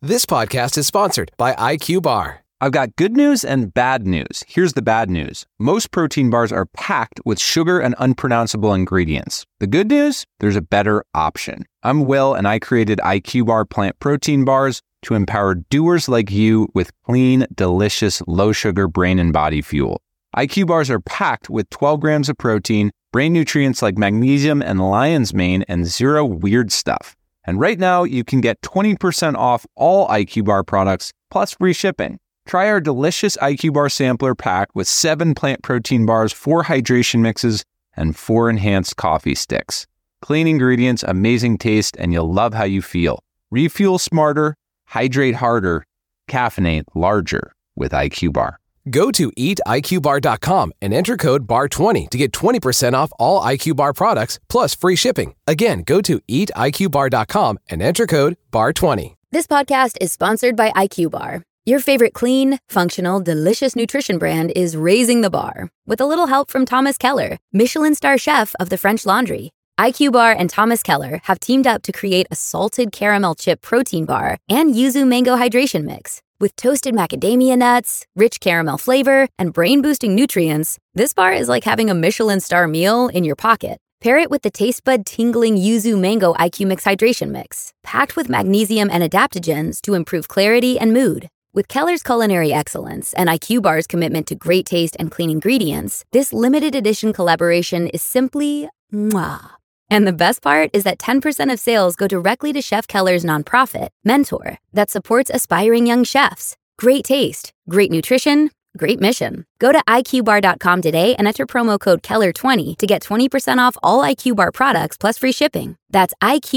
This podcast is sponsored by IQ Bar. I've got good news and bad news. Here's the bad news. Most protein bars are packed with sugar and unpronounceable ingredients. The good news? There's a better option. I'm Will, and I created IQ Bar plant protein bars to empower doers like you with clean, delicious, low-sugar brain and body fuel. IQ Bars are packed with 12 grams of protein, brain nutrients like magnesium and lion's mane, and zero weird stuff. And right now, you can get 20% off all IQ Bar products, plus free shipping. Try our delicious IQ Bar sampler pack with 7 plant protein bars, 4 hydration mixes, and 4 enhanced coffee sticks. Clean ingredients, amazing taste, and you'll love how you feel. Refuel smarter, hydrate harder, caffeinate larger with IQ Bar. Go to eatiqbar.com and enter code BAR20 to get 20% off all IQ Bar products, plus free shipping. Again, go to eatiqbar.com and enter code BAR20. This podcast is sponsored by IQ Bar. Your favorite clean, functional, delicious nutrition brand is raising the bar with a little help from Thomas Keller, Michelin star chef of the French Laundry. IQ Bar and Thomas Keller have teamed up to create a salted caramel chip protein bar and yuzu mango hydration mix. With toasted macadamia nuts, rich caramel flavor, and brain-boosting nutrients, this bar is like having a Michelin star meal in your pocket. Pair it with the taste bud-tingling yuzu mango IQ Mix hydration mix, packed with magnesium and adaptogens to improve clarity and mood. With Keller's culinary excellence and IQ Bar's commitment to great taste and clean ingredients, this limited edition collaboration is simply mwah. And the best part is that 10% of sales go directly to Chef Keller's nonprofit, Mentor, that supports aspiring young chefs. Great taste, great nutrition, great mission. Go to IQBar.com today and enter promo code KELLER20 to get 20% off all IQ Bar products plus free shipping. That's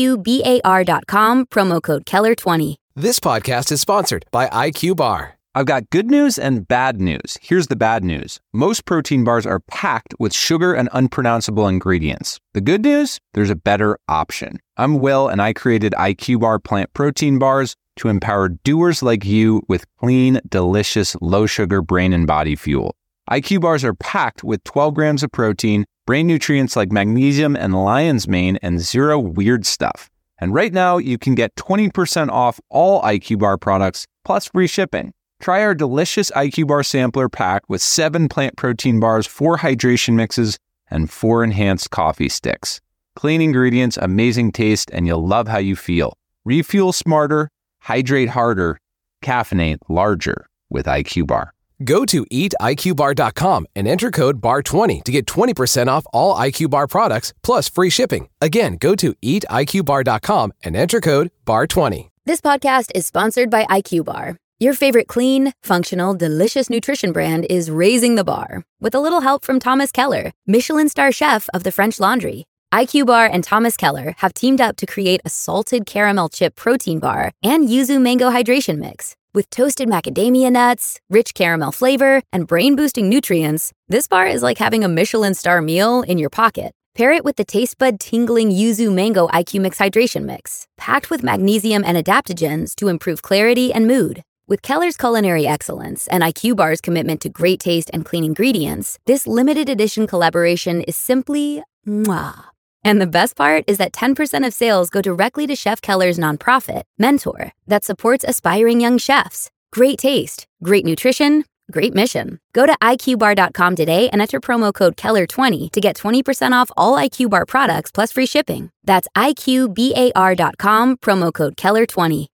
IQBAR.com, promo code KELLER20. This podcast is sponsored by IQ Bar. I've got good news and bad news. Here's the bad news. Most protein bars are packed with sugar and unpronounceable ingredients. The good news? There's a better option. I'm Will, and I created IQ Bar plant protein bars to empower doers like you with clean, delicious, low-sugar brain and body fuel. IQ Bars are packed with 12 grams of protein, brain nutrients like magnesium and lion's mane, and zero weird stuff. And right now, you can get 20% off all IQ Bar products, plus free shipping. Try our delicious IQ Bar sampler pack with 7 plant protein bars, 4 hydration mixes, and 4 enhanced coffee sticks. Clean ingredients, amazing taste, and you'll love how you feel. Refuel smarter, hydrate harder, caffeinate larger with IQ Bar. Go to eatiqbar.com and enter code BAR20 to get 20% off all IQ Bar products, plus free shipping. Again, go to eatiqbar.com and enter code BAR20. This podcast is sponsored by IQ Bar. Your favorite clean, functional, delicious nutrition brand is raising the bar with a little help from Thomas Keller, Michelin star chef of the French Laundry. IQ Bar and Thomas Keller have teamed up to create a salted caramel chip protein bar and yuzu mango hydration mix. With toasted macadamia nuts, rich caramel flavor, and brain-boosting nutrients, this bar is like having a Michelin star meal in your pocket. Pair it with the taste bud-tingling yuzu mango IQ Mix hydration mix, packed with magnesium and adaptogens to improve clarity and mood. With Keller's culinary excellence and IQ Bar's commitment to great taste and clean ingredients, this limited edition collaboration is simply mwah. And the best part is that 10% of sales go directly to Chef Keller's nonprofit, Mentor, that supports aspiring young chefs. Great taste, great nutrition, great mission. Go to IQBar.com today and enter promo code KELLER20 to get 20% off all IQ Bar products plus free shipping. That's IQBAR.com, promo code KELLER20.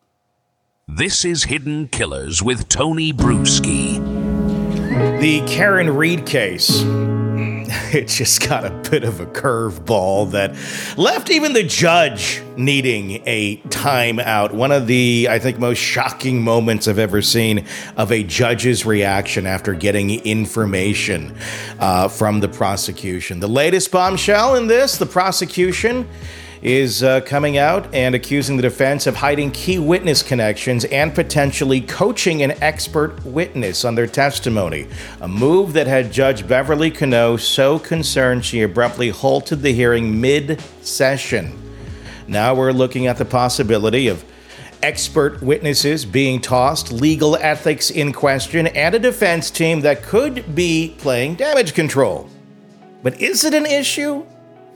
This is Hidden Killers with Tony Bruschi. The Karen Read case. It just got a bit of a curveball that left even the judge needing a timeout. One of the, I think, most shocking moments I've ever seen of a judge's reaction after getting information from the prosecution. The latest bombshell in this, the prosecution is coming out and accusing the defense of hiding key witness connections and potentially coaching an expert witness on their testimony, a move that had Judge Beverly Cano so concerned she abruptly halted the hearing mid-session. Now we're looking at the possibility of expert witnesses being tossed, legal ethics in question, and a defense team that could be playing damage control. But is it an issue?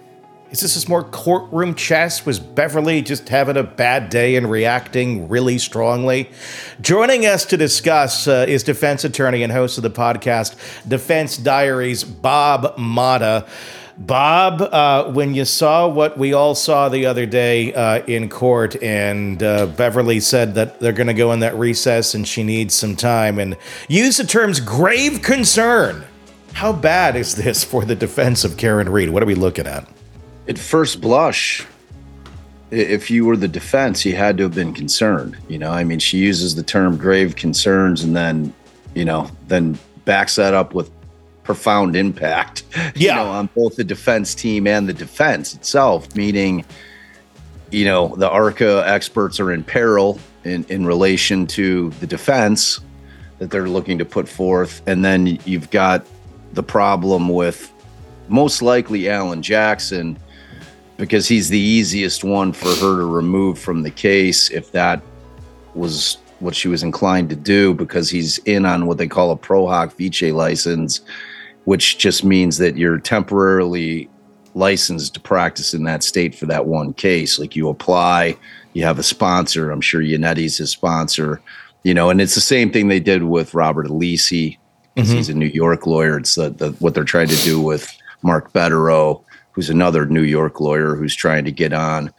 Is this more courtroom chess? Was Beverly just having a bad day and reacting really strongly? Joining us to discuss is defense attorney and host of the podcast Defense Diaries, Bob Motta. Bob, when you saw what we all saw the other day in court, and Beverly said that they're going to go in that recess and she needs some time, and use the terms grave concern, how bad is this for the defense of Karen Read? What are we looking at? At first blush, if you were the defense, you had to have been concerned. She uses the term grave concerns and then backs that up with profound impact, on both the defense team and the defense itself, meaning, the ARCA experts are in peril in relation to the defense that they're looking to put forth. And then you've got the problem with most likely Alan Jackson, because he's the easiest one for her to remove from the case if that was what she was inclined to do, because he's in on what they call a pro hoc vice license, which just means that you're temporarily licensed to practice in that state for that one case. Like, you apply, you have a sponsor. I'm sure Yanetti's his sponsor, and it's the same thing they did with Robert Alisi, because he's a New York lawyer. It's what they're trying to do with Mark Betterow, who's another New York lawyer who's trying to get on.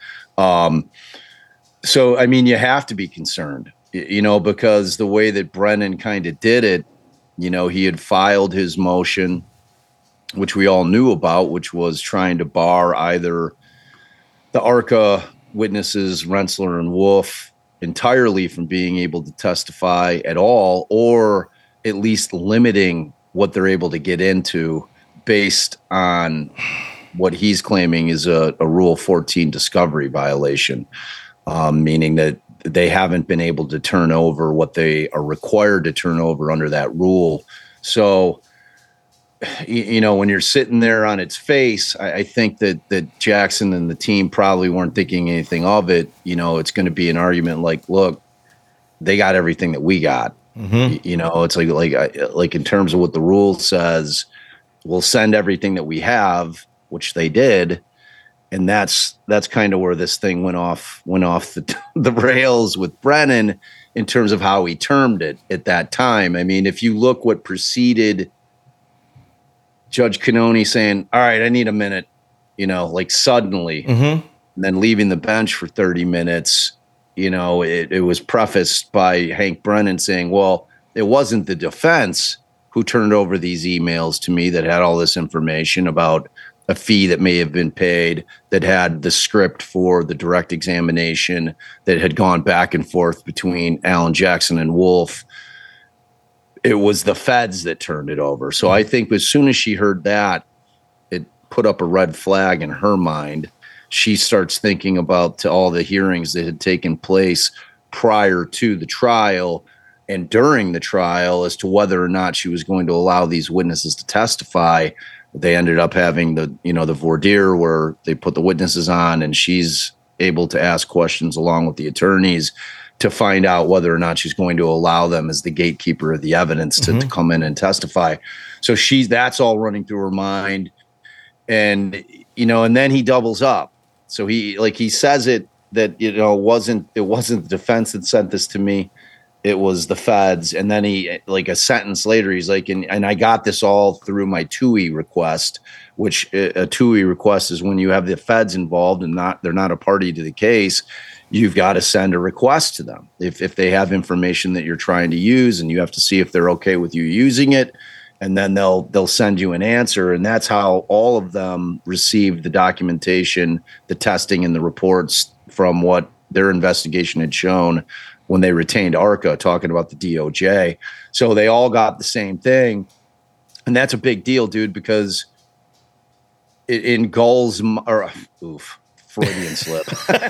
So, you have to be concerned, because the way that Brennan kind of did it, he had filed his motion, which we all knew about, which was trying to bar either the ARCA witnesses, Rensselaer and Wolf, entirely from being able to testify at all, or at least limiting what they're able to get into based on what he's claiming is a Rule 14 discovery violation, meaning that they haven't been able to turn over what they are required to turn over under that rule. So, when you're sitting there on its face, I think that Jackson and the team probably weren't thinking anything of it. It's going to be an argument like, look, they got everything that we got. It's like in terms of what the rule says, we'll send everything that we have, which they did. And that's kind of where this thing went off the rails with Brennan in terms of how he termed it at that time. If you look what preceded Judge Cannone saying, all right, I need a minute, suddenly, and then leaving the bench for 30 minutes, it was prefaced by Hank Brennan saying, well, it wasn't the defense who turned over these emails to me that had all this information about a fee that may have been paid, that had the script for the direct examination that had gone back and forth between Alan Jackson and Wolf. It was the feds that turned it over. So I think as soon as she heard that, it put up a red flag in her mind. She starts thinking about all the hearings that had taken place prior to the trial and during the trial as to whether or not she was going to allow these witnesses to testify. They ended up having the voir dire where they put the witnesses on, and she's able to ask questions along with the attorneys to find out whether or not she's going to allow them as the gatekeeper of the evidence to come in and testify. So that's all running through her mind. And, and then he doubles up. So he says it that, it wasn't the defense that sent this to me. It was the feds. And then he, like a sentence later, he's like, and I got this all through my TUI request, which a TUI request is when you have the feds involved and they're not a party to the case. You've got to send a request to them if they have information that you're trying to use, and you have to see if they're okay with you using it. And then they'll send you an answer. And that's how all of them received the documentation, the testing, and the reports from what their investigation had shown when they retained ARCA, talking about the DOJ. So they all got the same thing. And that's a big deal, dude, because in Gull's, Freudian slip.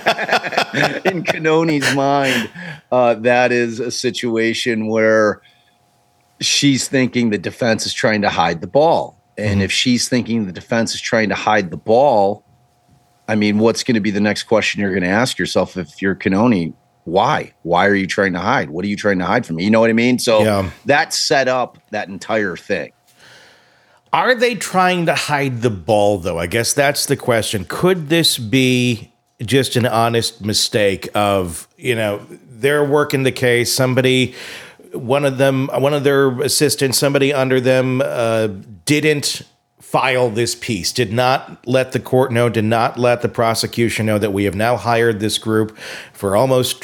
In Cannone's mind, that is a situation where she's thinking the defense is trying to hide the ball. And if she's thinking the defense is trying to hide the ball, what's going to be the next question you're going to ask yourself if you're Cannone? Why? Why are you trying to hide? What are you trying to hide from me? You know what I mean? So that set up that entire thing. Are they trying to hide the ball, though? I guess that's the question. Could this be just an honest mistake of, they're working the case, one of their assistants, somebody under them didn't file this piece, did not let the court know, did not let the prosecution know that we have now hired this group for almost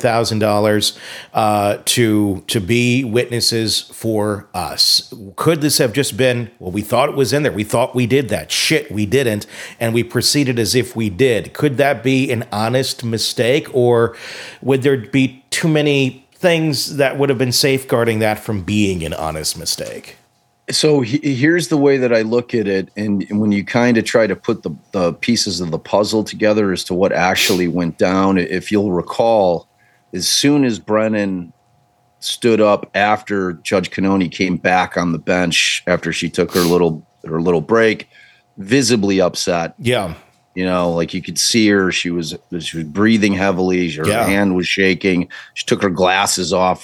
$29,000 to be witnesses for us. Could this have just been, well, we thought it was in there, we thought we did that, shit, we didn't, and we proceeded as if we did? Could that be an honest mistake, or would there be too many things that would have been safeguarding that from being an honest mistake? So here's the way that I look at it. And when you kind of try to put the pieces of the puzzle together as to what actually went down, if you'll recall, as soon as Brennan stood up after Judge Cannone came back on the bench after she took her little break, visibly upset. Yeah. Like you could see her. She was breathing heavily. Her hand was shaking. She took her glasses off.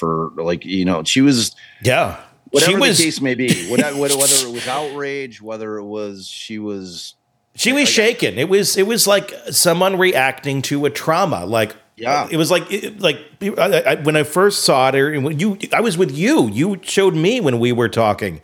She was. Yeah. Whatever the case may be, whether it was outrage, whether it was she was shaken. It was like someone reacting to a trauma. Like, yeah, it was like when I first saw it, I was with you. You showed me when we were talking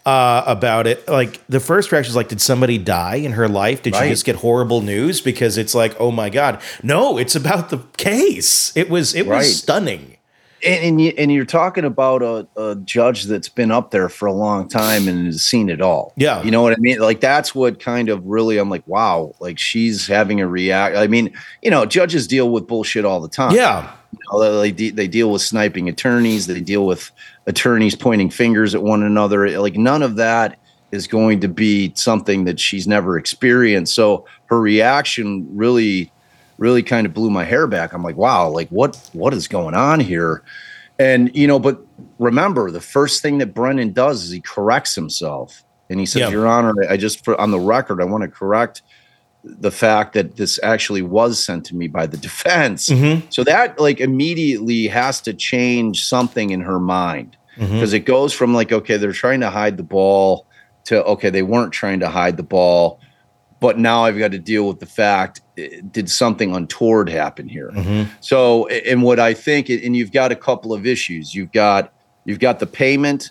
about it. Like the first reaction was like, did somebody die in her life? Did she just get horrible news? Because it's like, oh my God, no, it's about the case. It was stunning. And you're talking about a judge that's been up there for a long time and has seen it all. Yeah. You know what I mean? Like, that's what kind of really, I'm like, wow, like she's having a react. I mean, judges deal with bullshit all the time. Yeah. They deal with sniping attorneys. They deal with attorneys pointing fingers at one another. Like, none of that is going to be something that she's never experienced. So her reaction really kind of blew my hair back. I'm like, wow, like what is going on here? And, but remember, the first thing that Brennan does is he corrects himself. And he says, Your Honor, on the record, I want to correct the fact that this actually was sent to me by the defense. Mm-hmm. So that immediately has to change something in her mind, because it goes from okay, they're trying to hide the ball to, okay, they weren't trying to hide the ball. But now I've got to deal with the fact, did something untoward happen here? Mm-hmm. So, and what I think, and you've got a couple of issues. You've got the payment,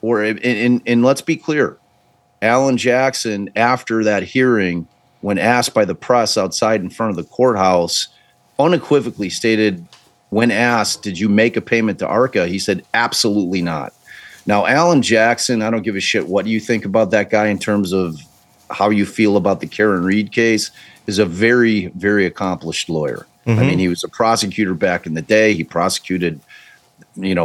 and let's be clear, Alan Jackson, after that hearing, when asked by the press outside in front of the courthouse, unequivocally stated, when asked, did you make a payment to ARCA? He said, absolutely not. Now, Alan Jackson, I don't give a shit what you think about that guy in terms of how you feel about the Karen Read case, is a very, very accomplished lawyer. Mm-hmm. I mean, he was a prosecutor back in the day. He prosecuted, the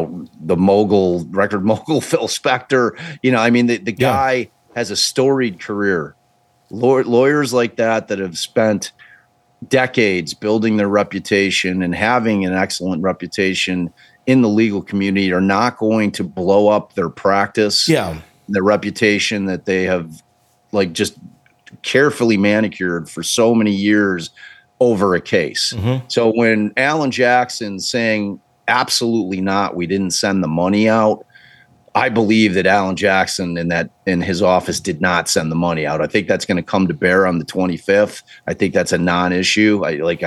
record mogul, Phil Spector. The guy has a storied career. Lawyers like that have spent decades building their reputation and having an excellent reputation in the legal community are not going to blow up their practice, their reputation that they have just carefully manicured for so many years over a case. Mm-hmm. So when Alan Jackson's saying absolutely not, we didn't send the money out, I believe that Alan Jackson in his office did not send the money out. I think that's going to come to bear on the 25th. I think that's a non-issue.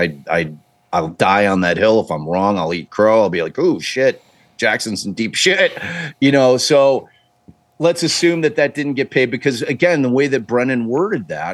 I'll die on that hill. If I'm wrong, I'll eat crow. I'll be like, oh shit, Jackson's in deep shit. So let's assume that didn't get paid, because again, the way that Brennan worded that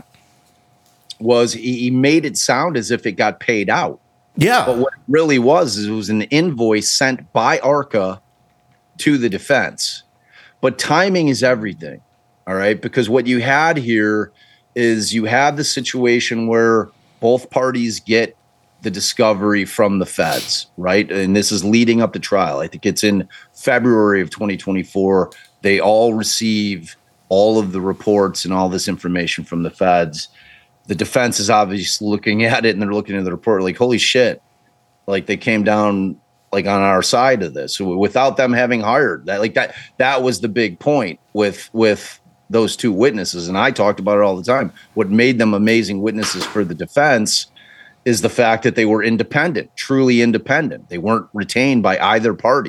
was he made it sound as if it got paid out. Yeah. But what it really was is it was an invoice sent by ARCA to the defense. But timing is everything. All right. Because what you had here is you had the situation where both parties get the discovery from the feds, right? And this is leading up to trial. I think it's in February of 2024. They all receive all of the reports and all this information from the feds. The defense is obviously looking at it, and they're looking at the report like, holy shit, they came down on our side of this without them having hired that was the big point with those two witnesses. And I talked about it all the time. What made them amazing witnesses for the defense is the fact that they were independent, truly independent. They weren't retained by either party.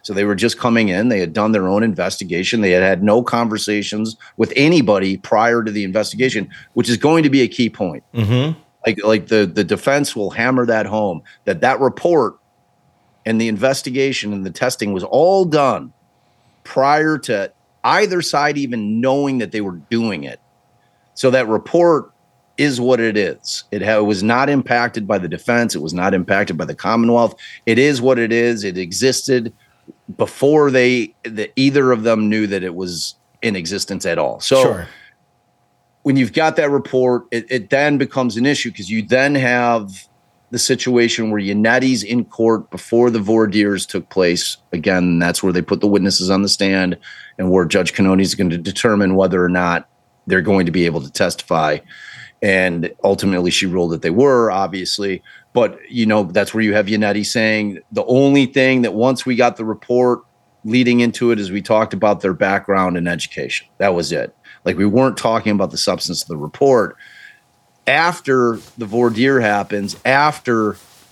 So they were just coming in. They had done their own investigation. They had had no conversations with anybody prior to the investigation, which is going to be a key point. Mm-hmm. Like the defense will hammer that home, that report and the investigation and the testing was all done prior to either side even knowing that they were doing it. So that report is what it is. It was not impacted by the defense. It was not impacted by the Commonwealth. It is what it is. It existed before either of them knew that it was in existence at all. So sure. When you've got that report, it then becomes an issue because you then have the situation where Yannetti's in court before the voir dires took place. Again, that's where they put the witnesses on the stand and where Judge Cannone is going to determine whether or not they're going to be able to testify. And ultimately, she ruled that they were, obviously. But, that's where you have Yannetti saying the only thing that once we got the report leading into it is we talked about their background and education. That was it. Like, we weren't talking about the substance of the report. After the voir dire happens, after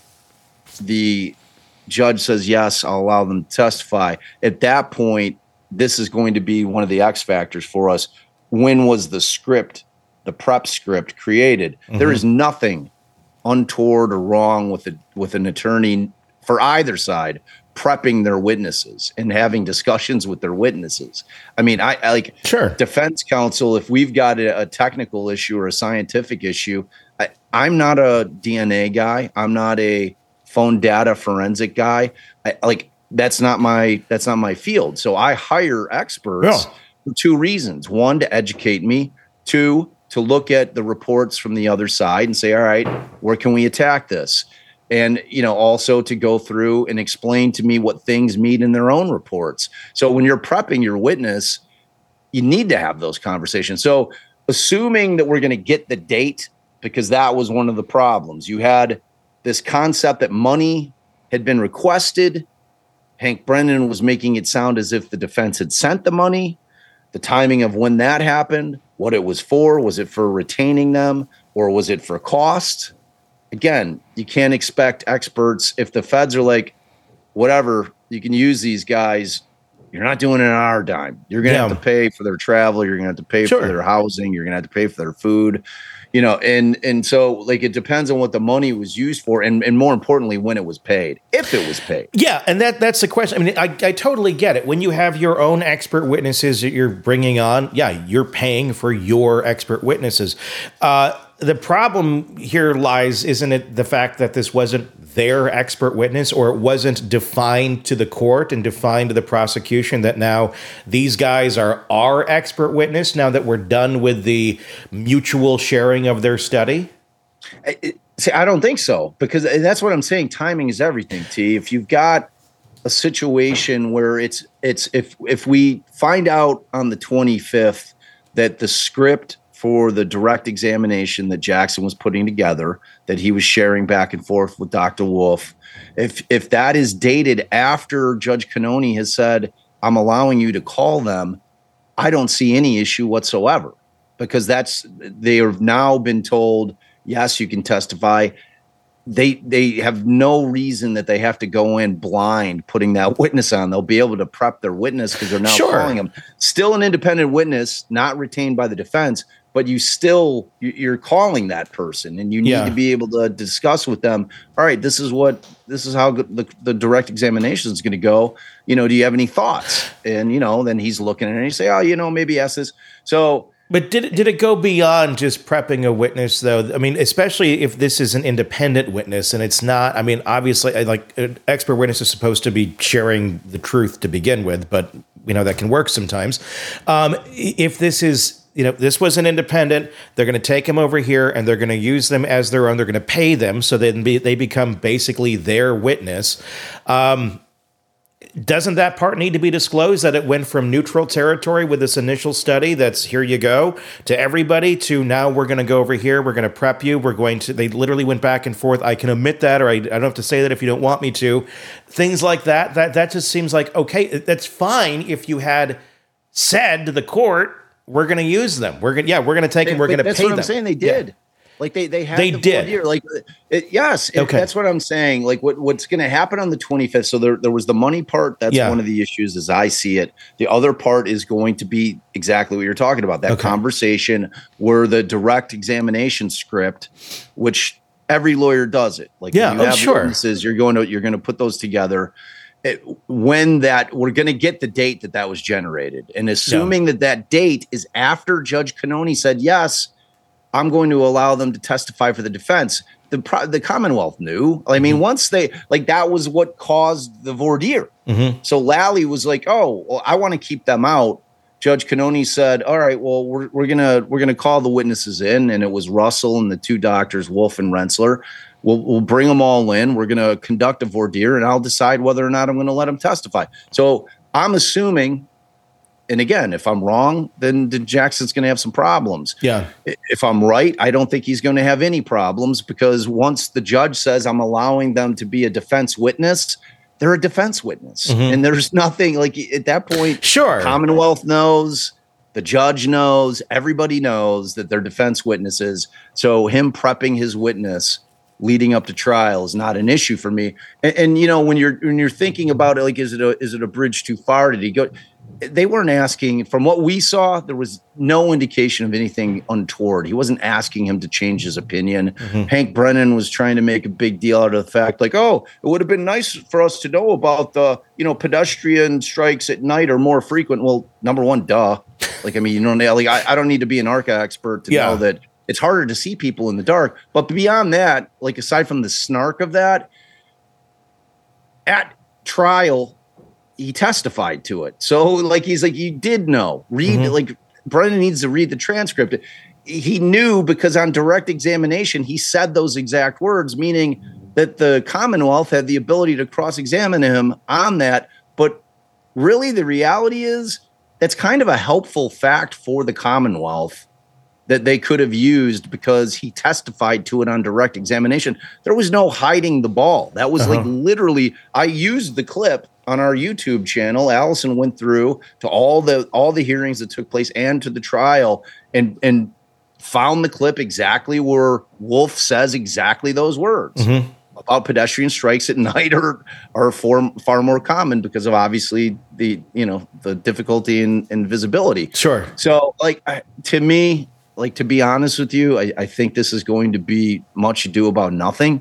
the judge says, yes, I'll allow them to testify, at that point, this is going to be one of the X factors for us. When was the prep script created? Mm-hmm. There is nothing untoward or wrong with an attorney for either side prepping their witnesses and having discussions with their witnesses. I mean, I like sure. Defense counsel, if we've got a technical issue or a scientific issue, I'm not a DNA guy. I'm not a phone data forensic guy. That's not my field. So I hire experts for two reasons. One, to educate me. Two, to look at the reports from the other side and say, all right, where can we attack this? And, also to go through and explain to me what things mean in their own reports. So when you're prepping your witness, you need to have those conversations. So assuming that we're going to get the date, because that was one of the problems. You had this concept that money had been requested. Hank Brennan was making it sound as if the defense had sent the money. The timing of when that happened, what it was for. Was it for retaining them or was it for cost? Again, you can't expect experts if the feds are like, whatever, you can use these guys. You're not doing it on our dime. You're going to have to pay for their travel. You're going to have to pay for their housing. You're going to have to pay for their food, and so like it depends on what the money was used for. And more importantly, when it was paid, if it was paid. Yeah. And that's the question. I mean, I totally get it. When you have your own expert witnesses that you're bringing on, you're paying for your expert witnesses. The problem here lies, isn't it the fact that this wasn't their expert witness or it wasn't defined to the court and defined to the prosecution that now these guys are our expert witness now that we're done with the mutual sharing of their study? See, I don't think so, because that's what I'm saying. Timing is everything, T. If you've got a situation where it's if we find out on the 25th that the script for the direct examination that Jackson was putting together, that he was sharing back and forth with Dr. Wolf, if that is dated after Judge Cannone has said, I'm allowing you to call them, I don't see any issue whatsoever, because they have now been told, yes, you can testify. They have no reason that they have to go in blind putting that witness on. They'll be able to prep their witness because they're now calling them. Still an independent witness, not retained by the defense, but you're calling that person, and you need to be able to discuss with them. All right, this is how the direct examination is going to go. Do you have any thoughts? And then he's looking at it and you say, oh, maybe ask this. So. But did it go beyond just prepping a witness, though? I mean, especially if this is an independent witness and it's not. I mean, obviously, like an expert witness is supposed to be sharing the truth to begin with, but that can work sometimes. If this is, this was an independent, they're going to take them over here and they're going to use them as their own. They're going to pay them so they become basically their witness. Doesn't that part need to be disclosed, that it went from neutral territory with this initial study that's here you go to everybody to now we're going to go over here, we're going to prep you, they literally went back and forth. I can omit that, or I don't have to say that if you don't want me to. Things like that just seems like, okay, that's fine if you had said to the court, we're going to use them. We're going to take them, we're going to pay them. That's what I'm saying, they did. Like they had they the did. Year. Like yes, okay. That's what I'm saying. Like what's going to happen on the 25th. So there was the money part. That's one of the issues as I see it. The other part is going to be exactly what you're talking about. That conversation where the direct examination script, which every lawyer does it. Like you have witnesses, you're going to put those together. When we're going to get the date that was generated, and assuming that date is after Judge Cannone said yes, I'm going to allow them to testify for the defense. The Commonwealth knew. I mean, once they that was what caused the voir dire. So Lally was like, "Oh, well, I want to keep them out." Judge Cannone said, "All right, well, we're gonna call the witnesses in," and it was Russell and the two doctors, Wolf and Rensselaer. We'll bring them all in. We're going to conduct a voir dire, and I'll decide whether or not I'm going to let them testify. So I'm assuming. And again, if I'm wrong, then Jackson's going to have some problems. Yeah. If I'm right, I don't think he's going to have any problems, because once the judge says I'm allowing them to be a defense witness, they're a defense witness. And there's nothing at that point. Sure. Commonwealth knows, the judge knows, everybody knows that they're defense witnesses. So him prepping his witness leading up to trial is not an issue for me. And when you're thinking about it, is it a bridge too far? Did he go? They weren't asking. From what we saw, there was no indication of anything untoward. He wasn't asking him to change his opinion. Hank Brennan was trying to make a big deal out of the fact, it would have been nice for us to know about the, pedestrian strikes at night are more frequent. Well, number one, duh. I don't need to be an ARCA expert to know that it's harder to see people in the dark. But beyond that, aside from the snark of that, at trial, he testified to it. So he's you did know. Read Brennan needs to read the transcript. He knew because on direct examination, he said those exact words, meaning that the Commonwealth had the ability to cross-examine him on that. But really the reality is that's kind of a helpful fact for the Commonwealth that they could have used, because he testified to it on direct examination. There was no hiding the ball. That was literally, I used the clip on our YouTube channel. Allison went through to all the hearings that took place and to the trial and found the clip exactly where Wolf says exactly those words about pedestrian strikes at night are far more common because of obviously the difficulty in visibility. Sure. So to me, to be honest with you, I think this is going to be much ado about nothing.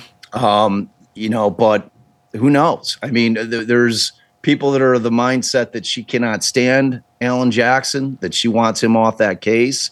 But who knows? I mean, there's people that are of the mindset that she cannot stand Alan Jackson, that she wants him off that case.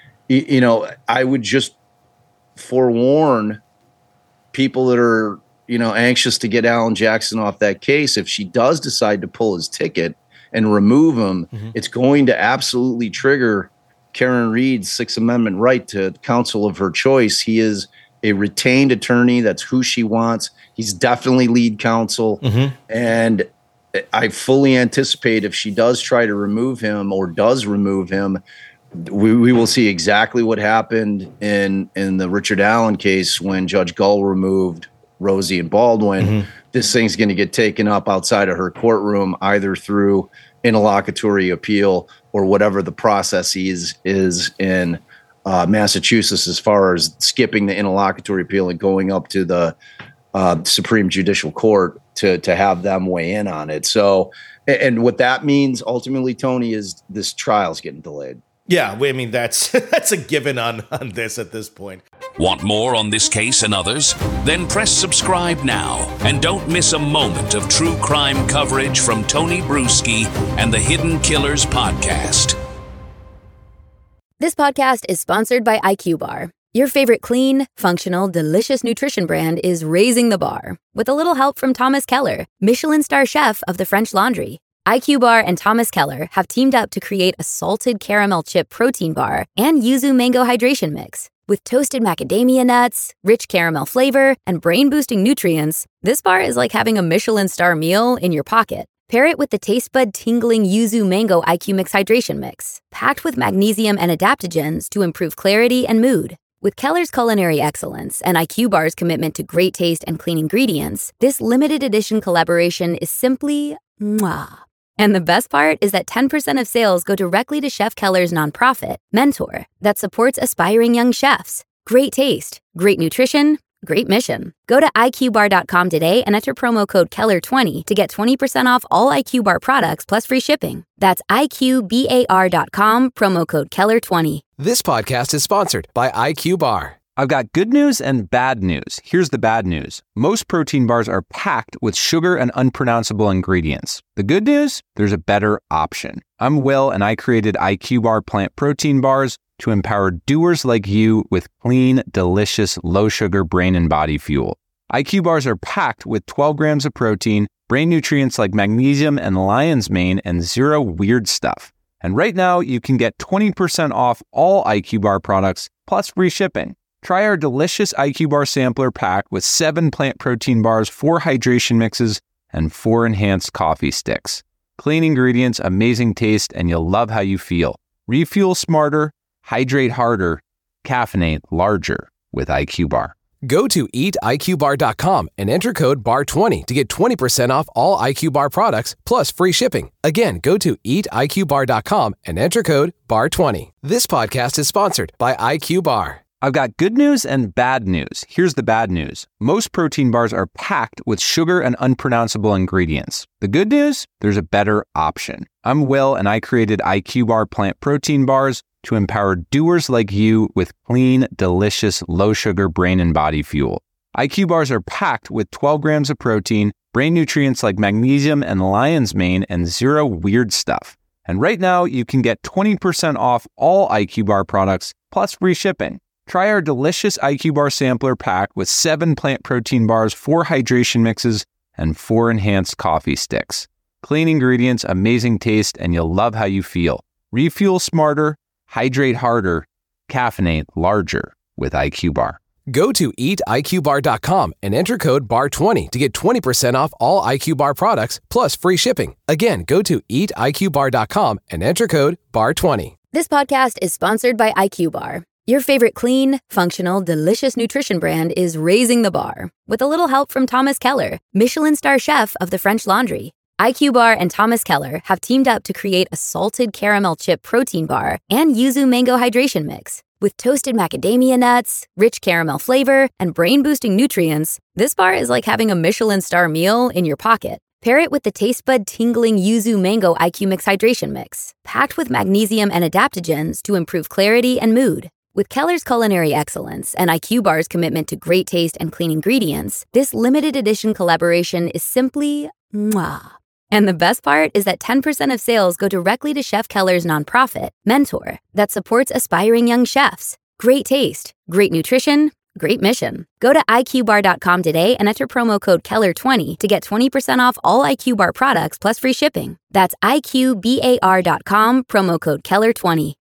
I would just forewarn people that are, anxious to get Alan Jackson off that case. If she does decide to pull his ticket and remove him, it's going to absolutely trigger Karen Read's Sixth Amendment right to counsel of her choice. He is a retained attorney. That's who she wants. He's definitely lead counsel. And I fully anticipate if she does try to remove him or does remove him, we will see exactly what happened in the Richard Allen case when Judge Gull removed Rosie and Baldwin. This thing's going to get taken up outside of her courtroom, either through interlocutory appeal or whatever the process is in Massachusetts, as far as skipping the interlocutory appeal and going up to the Supreme Judicial Court to have them weigh in on it. So, and what that means ultimately, Tony, is this trial's getting delayed. Yeah, I mean, that's a given on this at this point. Want more on this case and others? Then press subscribe now and don't miss a moment of true crime coverage from Tony Bruschi and the Hidden Killers podcast. This podcast is sponsored by IQ Bar. Your favorite clean, functional, delicious nutrition brand is raising the bar with a little help from Thomas Keller, Michelin star chef of the French Laundry. IQ Bar and Thomas Keller have teamed up to create a salted caramel chip protein bar and yuzu mango hydration mix. With toasted macadamia nuts, rich caramel flavor, and brain-boosting nutrients, this bar is like having a Michelin star meal in your pocket. Pair it with the taste bud tingling yuzu mango IQ Mix hydration mix, packed with magnesium and adaptogens to improve clarity and mood. With Keller's culinary excellence and IQ Bar's commitment to great taste and clean ingredients, this limited edition collaboration is simply mwah. And the best part is that 10% of sales go directly to Chef Keller's nonprofit, Mentor, that supports aspiring young chefs. Great taste, great nutrition, great mission. Go to IQBar.com today and enter promo code Keller20 to get 20% off all IQ Bar products plus free shipping. That's IQBAR.com, promo code Keller20. This podcast is sponsored by IQ Bar. I've got good news and bad news. Here's the bad news. Most protein bars are packed with sugar and unpronounceable ingredients. The good news? There's a better option. I'm Will, and I created IQ Bar plant protein bars to empower doers like you with clean, delicious, low-sugar brain and body fuel. IQ bars are packed with 12 grams of protein, brain nutrients like magnesium and lion's mane, and zero weird stuff. And right now, you can get 20% off all IQ Bar products plus free shipping. Try our delicious IQ Bar sampler pack with 7 plant protein bars, 4 hydration mixes, and 4 enhanced coffee sticks. Clean ingredients, amazing taste, and you'll love how you feel. Refuel smarter, hydrate harder, caffeinate larger with IQ Bar. Go to eatiqbar.com and enter code BAR20 to get 20% off all IQ Bar products plus free shipping. Again, go to eatiqbar.com and enter code BAR20. This podcast is sponsored by IQ Bar. I've got good news and bad news. Here's the bad news. Most protein bars are packed with sugar and unpronounceable ingredients. The good news? There's a better option. I'm Will, and I created IQ Bar plant protein bars to empower doers like you with clean, delicious, low-sugar brain and body fuel. IQ bars are packed with 12 grams of protein, brain nutrients like magnesium and lion's mane, and zero weird stuff. And right now, you can get 20% off all IQ Bar products plus free shipping. Try our delicious IQ Bar sampler pack with 7 plant protein bars, 4 hydration mixes, and 4 enhanced coffee sticks. Clean ingredients, amazing taste, and you'll love how you feel. Refuel smarter, hydrate harder, caffeinate larger with IQ Bar. Go to eatiqbar.com and enter code BAR20 to get 20% off all IQ Bar products plus free shipping. Again, go to eatiqbar.com and enter code BAR20. This podcast is sponsored by IQ Bar. Your favorite clean, functional, delicious nutrition brand is raising the bar with a little help from Thomas Keller, Michelin star chef of the French Laundry. IQ Bar and Thomas Keller have teamed up to create a salted caramel chip protein bar and yuzu mango hydration mix. With toasted macadamia nuts, rich caramel flavor, and brain-boosting nutrients, this bar is like having a Michelin star meal in your pocket. Pair it with the taste bud tingling yuzu mango IQ Mix hydration mix, packed with magnesium and adaptogens to improve clarity and mood. With Keller's culinary excellence and IQ Bar's commitment to great taste and clean ingredients, this limited edition collaboration is simply mwah. And the best part is that 10% of sales go directly to Chef Keller's nonprofit, Mentor, that supports aspiring young chefs. Great taste, great nutrition, great mission. Go to IQBar.com today and enter promo code Keller20 to get 20% off all IQ Bar products plus free shipping. That's IQBAR.com, promo code Keller20.